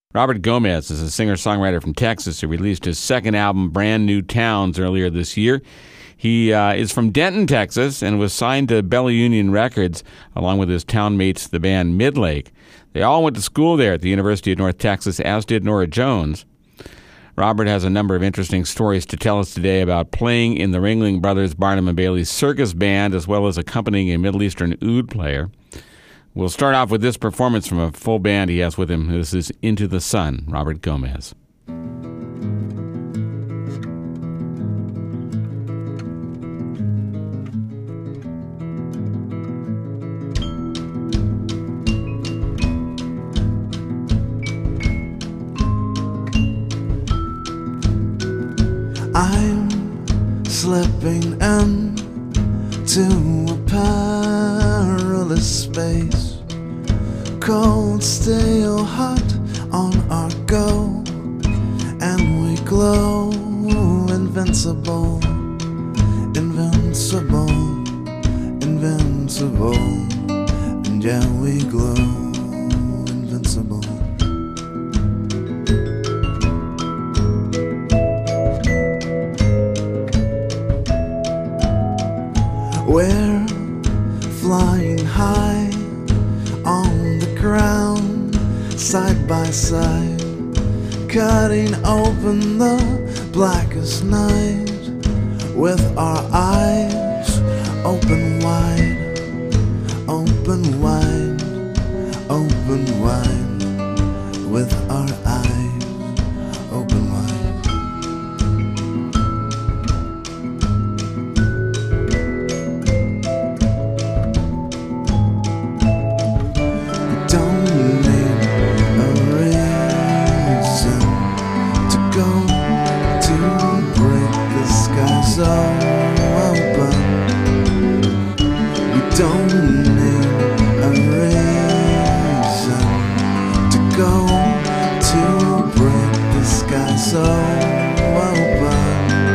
Robert Gomez is a singer-songwriter from Texas who released his second album, Brand New Towns, earlier this year. He is from Denton, Texas, and was signed to Bella Union Records along with his townmates, the band Midlake. They all went to school there at the University of North Texas, as did Nora Jones. Robert has a number of interesting stories to tell us today about playing in the Ringling Brothers Barnum & Bailey Circus Band, as well as accompanying a Middle Eastern oud player. We'll start off with this performance from a full band he has with him. This is Into the Sun, Robert Gomez. I'm slipping into a perilous space, cold, stale, hot on our go, and we glow invincible, invincible, invincible, and yeah, we glow invincible. We're flying high on the ground, side by side, cutting open the blackest night with our eyes open wide, open wide, open wide, with our eyes open wide. So open, we don't need a reason to go to break the sky so open.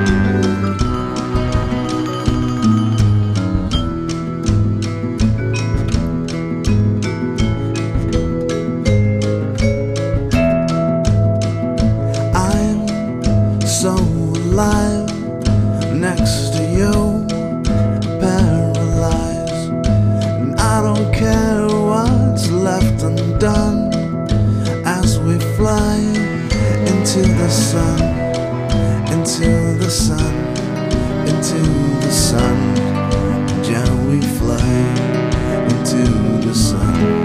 I'm so alive next to you, paralyzed, and I don't care what's left undone as we fly into the sun, into the sun, into the sun, and yeah, we fly into the sun.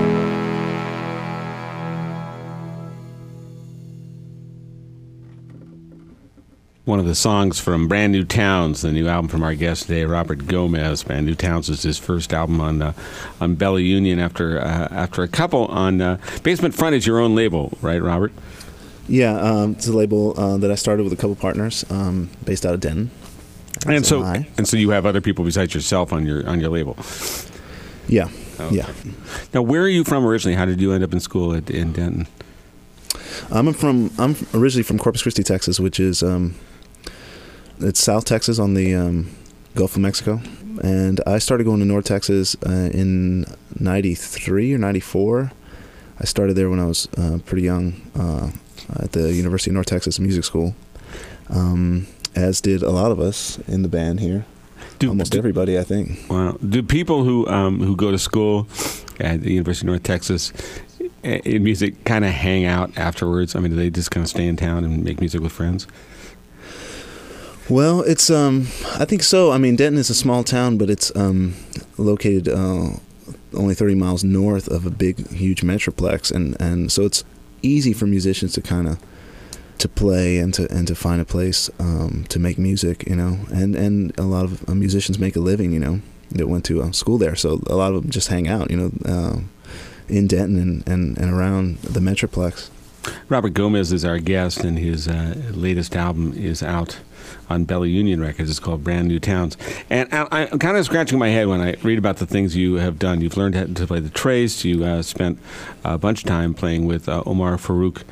One of the songs from Brand New Towns, the new album from our guest today, Robert Gomez. Brand New Towns is his first album on Bella Union after a couple on Basement Front is your own label, right, Robert? Yeah, it's a label that I started with a couple partners based out of Denton. And so you have other people besides yourself on your label. Yeah, okay. Yeah. Now, where are you from originally? How did you end up in school in Denton? I'm originally from Corpus Christi, Texas, which is it's South Texas on the Gulf of Mexico, and I started going to North Texas in '93 or '94. I started there when I was pretty young at the University of North Texas Music School, as did a lot of us in the band here. Almost everybody, I think. Wow. Do people who go to school at the University of North Texas in music kind of hang out afterwards? I mean, do they just kind of stay in town and make music with friends? Well, it's I think so. I mean, Denton is a small town, but it's located only 30 miles north of a big, huge metroplex, and so it's easy for musicians to kind of to play and to find a place to make music, you know. And a lot of musicians make a living, you know, that went to school there. So a lot of them just hang out, you know, in Denton and around the metroplex. Robert Gomez is our guest, and his latest album is out on Bella Union Records. It's called Brand New Towns. And I'm kind of scratching my head when I read about the things you have done. You've learned how to play the trace. You spent a bunch of time playing with Omar Farouk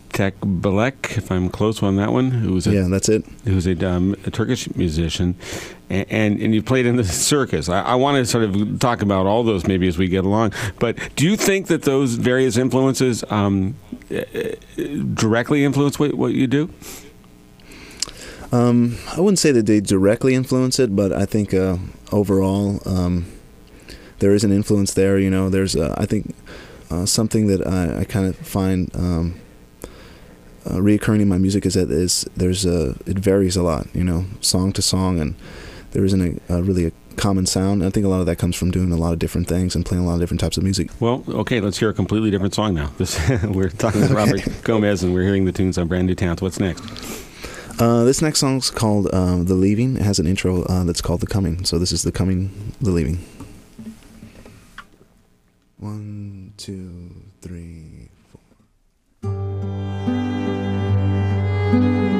Tekbilek, if I'm close on that one, that's it. Who's a Turkish musician, and you played in the circus. I want to sort of talk about all those maybe as we get along. But do you think that those various influences directly influence what you do? I wouldn't say that they directly influence it, but I think overall there is an influence there. You know, there's I think something that I kind of find reoccurring in my music is that it varies a lot. You know, song to song, and there isn't really a common sound. I think a lot of that comes from doing a lot of different things and playing a lot of different types of music. Well, okay, let's hear a completely different song now. We're talking with Robert Gomez, and we're hearing the tunes on Brand New Towns. What's next? This next song's called The Leaving. It has an intro that's called The Coming. So this is The Coming, The Leaving. 1, 2, 3, 4.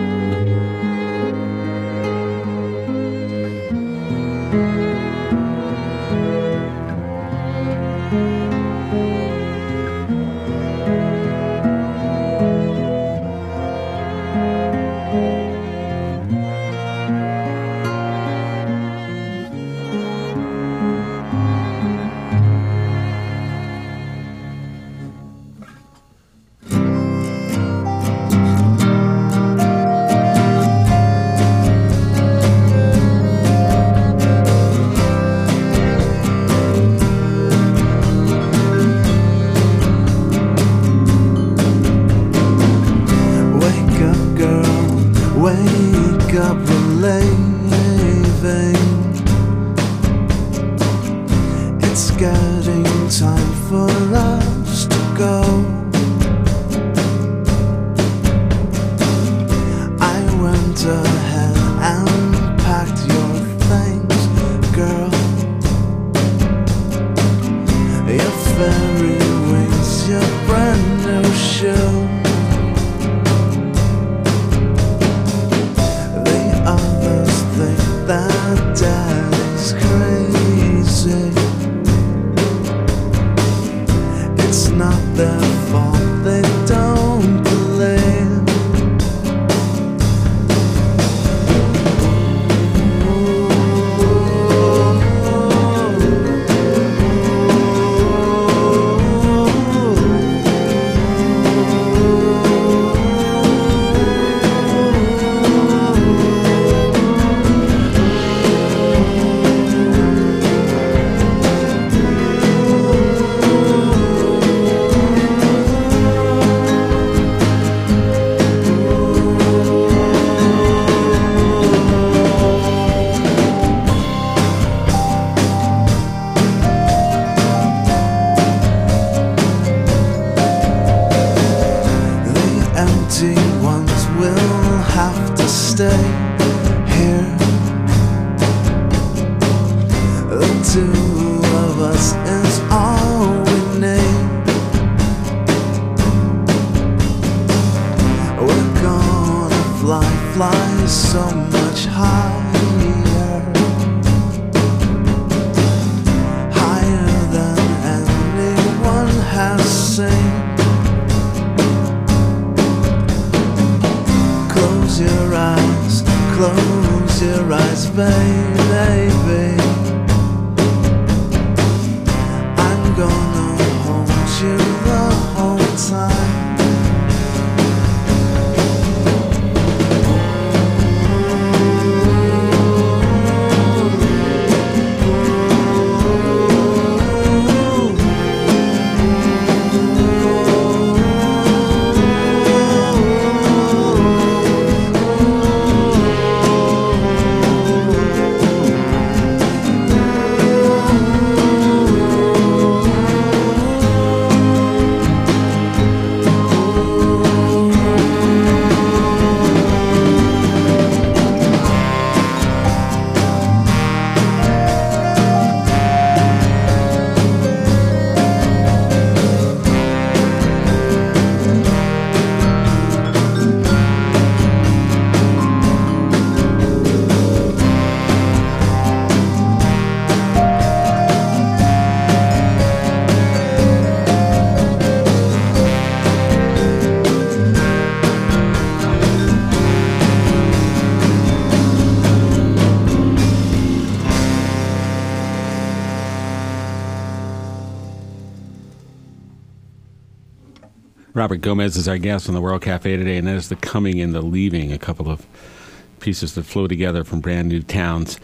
Robert Gomez is our guest on the World Cafe today, and that is The Coming and the Leaving, a couple of pieces that flow together from Brand New Towns.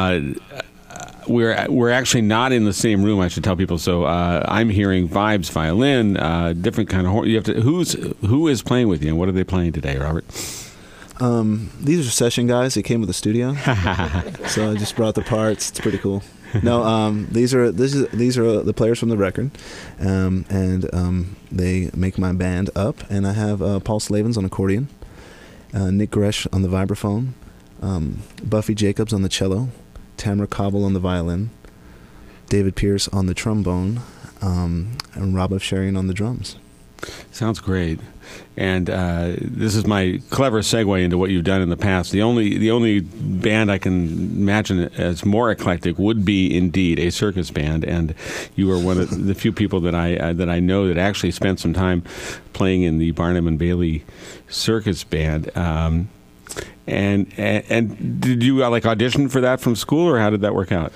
We're actually not in the same room, I should tell people. So I'm hearing Vibes violin, different kind of horn. You have to. Who is playing with you, and what are they playing today, Robert? These are session guys. They came with a studio, so I just brought the parts. It's pretty cool. No, these are the players from the record, and they make my band up. And I have Paul Slavens on accordion, Nick Gresh on the vibraphone, Buffy Jacobs on the cello, Tamara Cobble on the violin, David Pierce on the trombone, and Rob Afsharian on the drums. Sounds great. And this is my clever segue into what you've done in the past. The only band I can imagine as more eclectic would be indeed a circus band, and you were one of the few people that I know that actually spent some time playing in the Barnum and Bailey Circus Band. And did you audition for that from school, or how did that work out?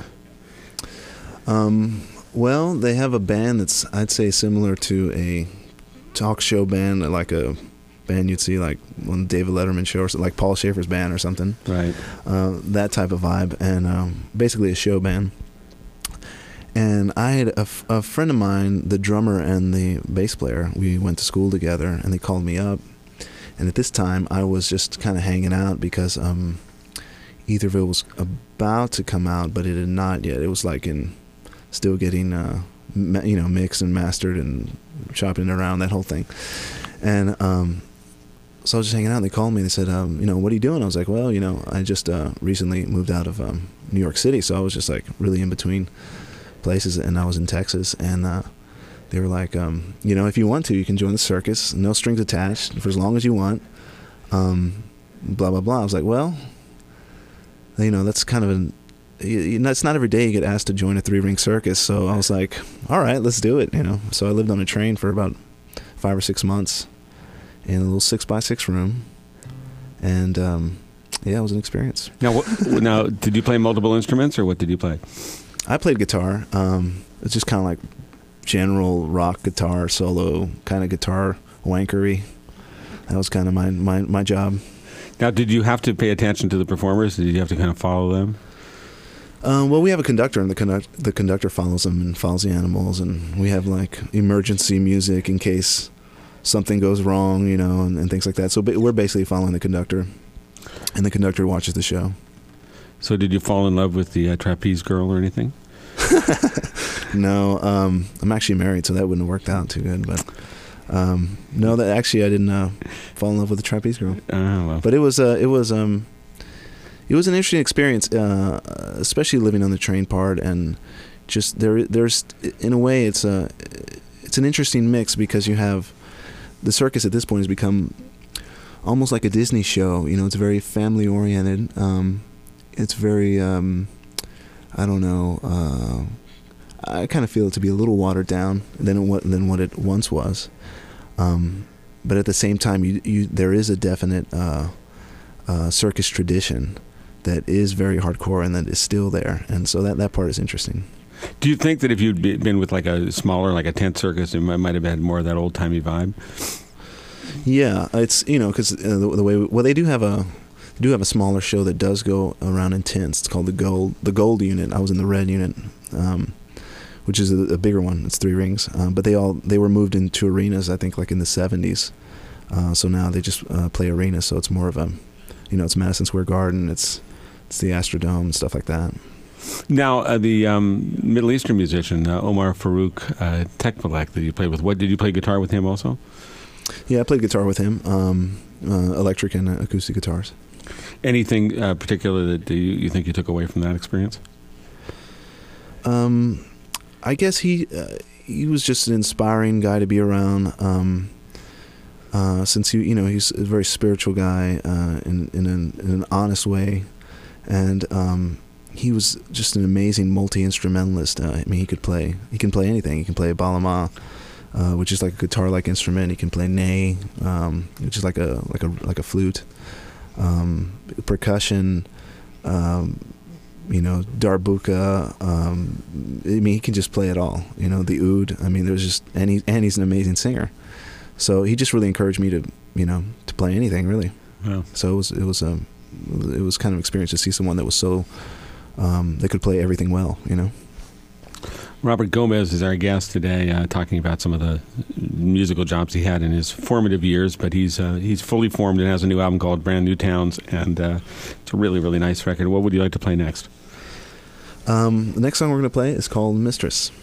Well, they have a band that's, I'd say, similar to a talk show band, like a band you'd see like on the David Letterman show, or like Paul Schaefer's band or something. Right. That type of vibe, and basically a show band. And I had a friend of mine, the drummer and the bass player. We went to school together, and they called me up. And at this time, I was just kind of hanging out because Etherville was about to come out, but it had not yet. It was like still getting mixed and mastered and chopping it around, that whole thing. And so I was just hanging out, and they called me and they said, what are you doing? I was like, well, I just recently moved out of New York City, so I was just like really in between places, and I was in Texas, and they were like, if you want to, you can join the circus, no strings attached, for as long as you want, blah, blah, blah. I was like, well, that's kind of it's not every day you get asked to join a 3-ring circus, so I was like, all right, let's do it, So I lived on a train for about 5 or 6 months in a little 6x6 room, and it was an experience. Now, did you play multiple instruments, or what did you play? I played guitar. It's just kind of like general rock guitar, solo kind of guitar wankery. That was kind of my job. Now, did you have to pay attention to the performers? Did you have to kind of follow them? Well, we have a conductor, and the conductor follows them and follows the animals, and we have like emergency music in case something goes wrong, and things like that. So we're basically following the conductor, and the conductor watches the show. So did you fall in love with the trapeze girl or anything? No, I'm actually married, so that wouldn't have worked out too good. But no, that actually I didn't fall in love with the trapeze girl. Oh, well. But it was an interesting experience, especially living on the train part, and just there's in a way it's an interesting mix, because you have the circus at this point has become almost like a Disney show. It's very family oriented. It's very I don't know. I kind of feel it to be a little watered down than what it once was. But at the same time, there is a definite circus tradition that is very hardcore and that is still there, and so that part is interesting. Do you think that if you'd been with like a smaller, like a tent circus, it might have had more of that old timey vibe? Yeah, it's because the way they do have a smaller show that does go around in tents. It's called the Gold unit. I was in the Red unit, which is a bigger one. It's 3 rings, but they were moved into arenas, I think, like in the 70s. So now they just play arenas. So it's more of a, it's Madison Square Garden. It's the Astrodome and stuff like that. Now, the Middle Eastern musician, Omar Farouk Tekbalek, that you played with, did you play guitar with him also? Yeah, I played guitar with him, electric and acoustic guitars. Anything particular that you think you took away from that experience? I guess he was just an inspiring guy to be around, since he's a very spiritual guy in an honest way, and he was just an amazing multi-instrumentalist. He can play anything. He can play a balama, which is like a guitar-like instrument. He can play ney, which is like a flute, percussion, darbuka. He can just play it all. The oud. There's just and he's an amazing singer. So he just really encouraged me to, to play anything really. Wow. So it was kind of experience to see someone that was so that could play everything well. Robert Gomez is our guest today, talking about some of the musical jobs he had in his formative years. But he's fully formed and has a new album called Brand New Towns, and it's a really, really nice record. What would you like to play next? The next song we're going to play is called Mistress.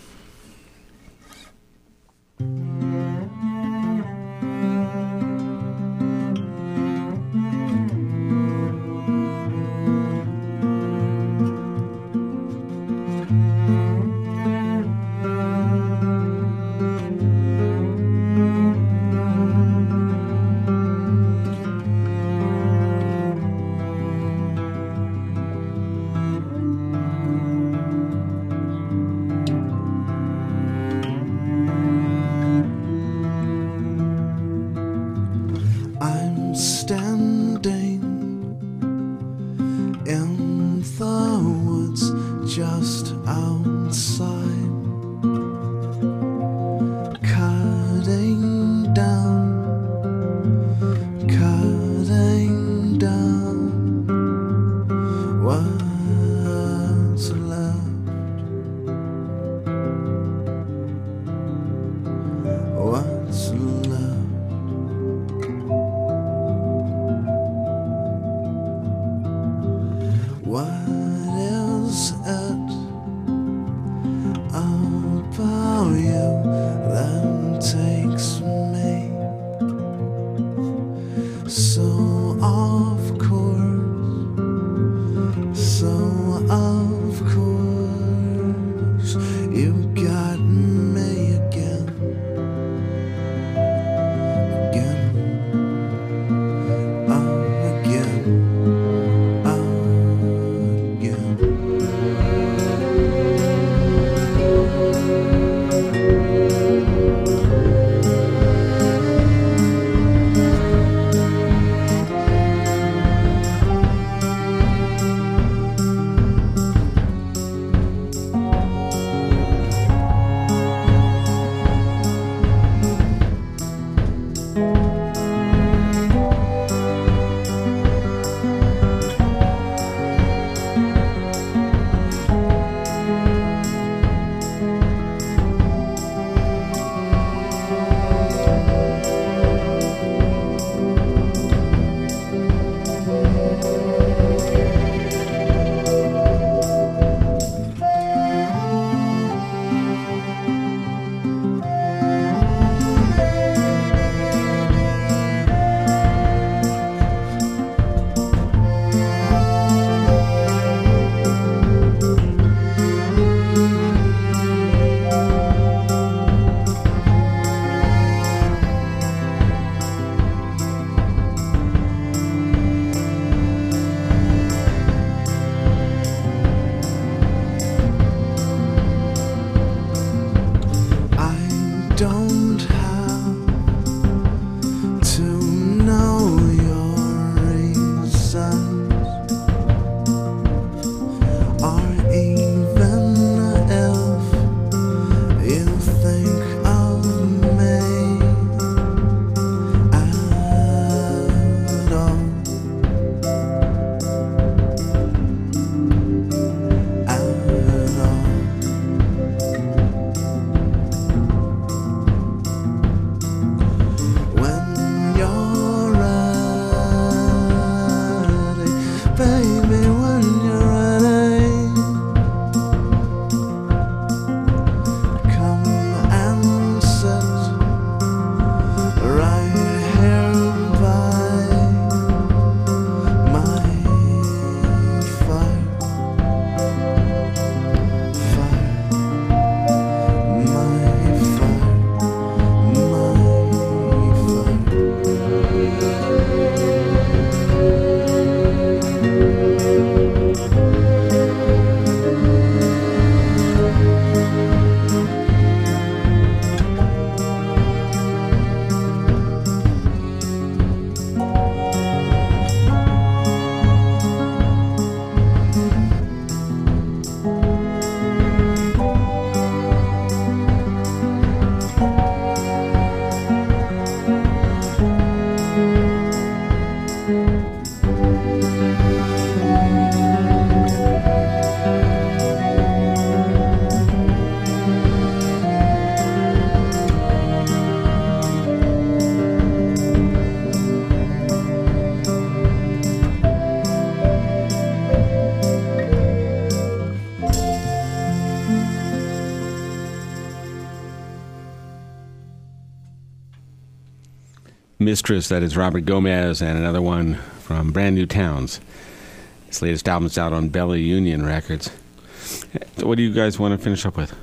Mistress, that is Robert Gomez, and another one from Brand New Towns. His latest album's out on Belly Union Records. What do you guys want to finish up with?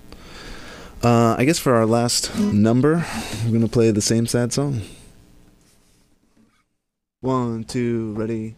I guess for our last number, we're going to play the same sad song. 1, 2, ready.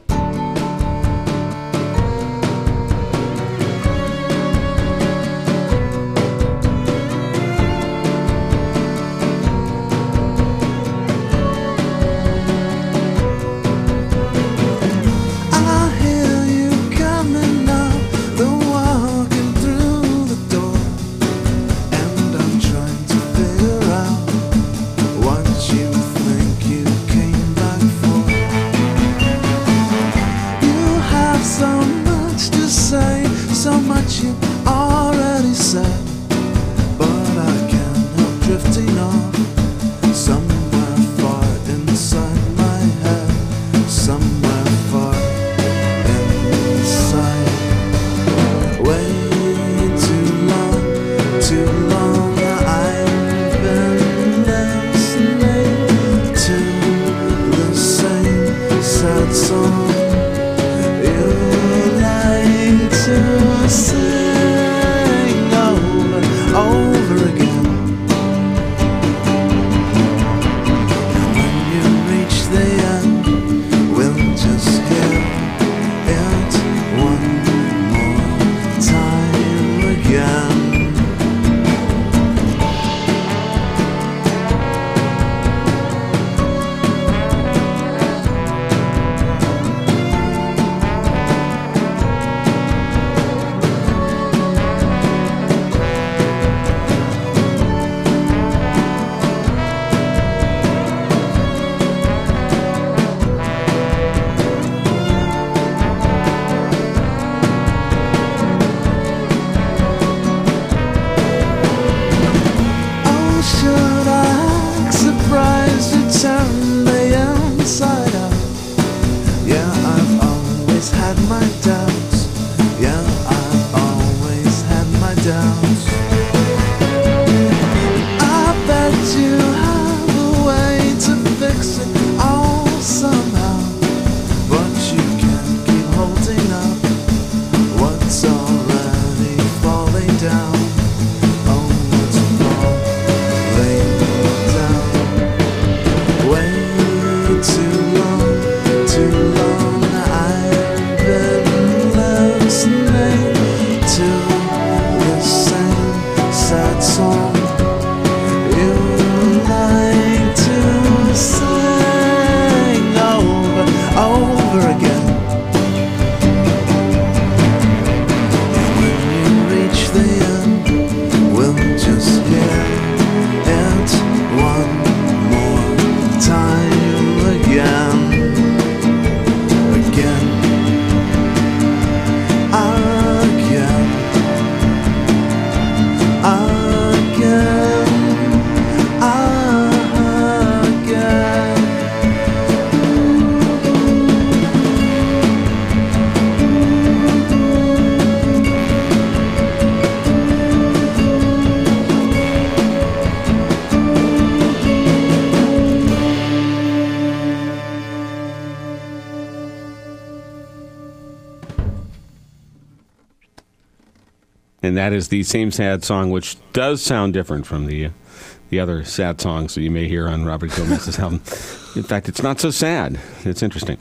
And that is the same sad song, which does sound different from the other sad songs that you may hear on Robert Gomez's album. In fact, it's not so sad. It's interesting.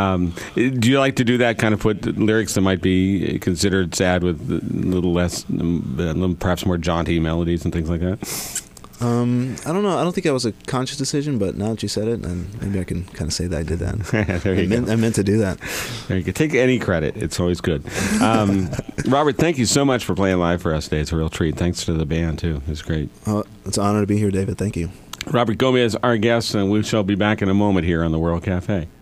Do you like to do that, kind of put lyrics that might be considered sad with a little less, perhaps more jaunty melodies and things like that? I don't know. I don't think that was a conscious decision, but now that you said it, and maybe I can kind of say that I did that. I meant to do that. There you go. Take any credit. It's always good. Robert, thank you so much for playing live for us today. It's a real treat. Thanks to the band, too. It was great. It's an honor to be here, David. Thank you. Robert Gomez, our guest, and we shall be back in a moment here on the World Cafe.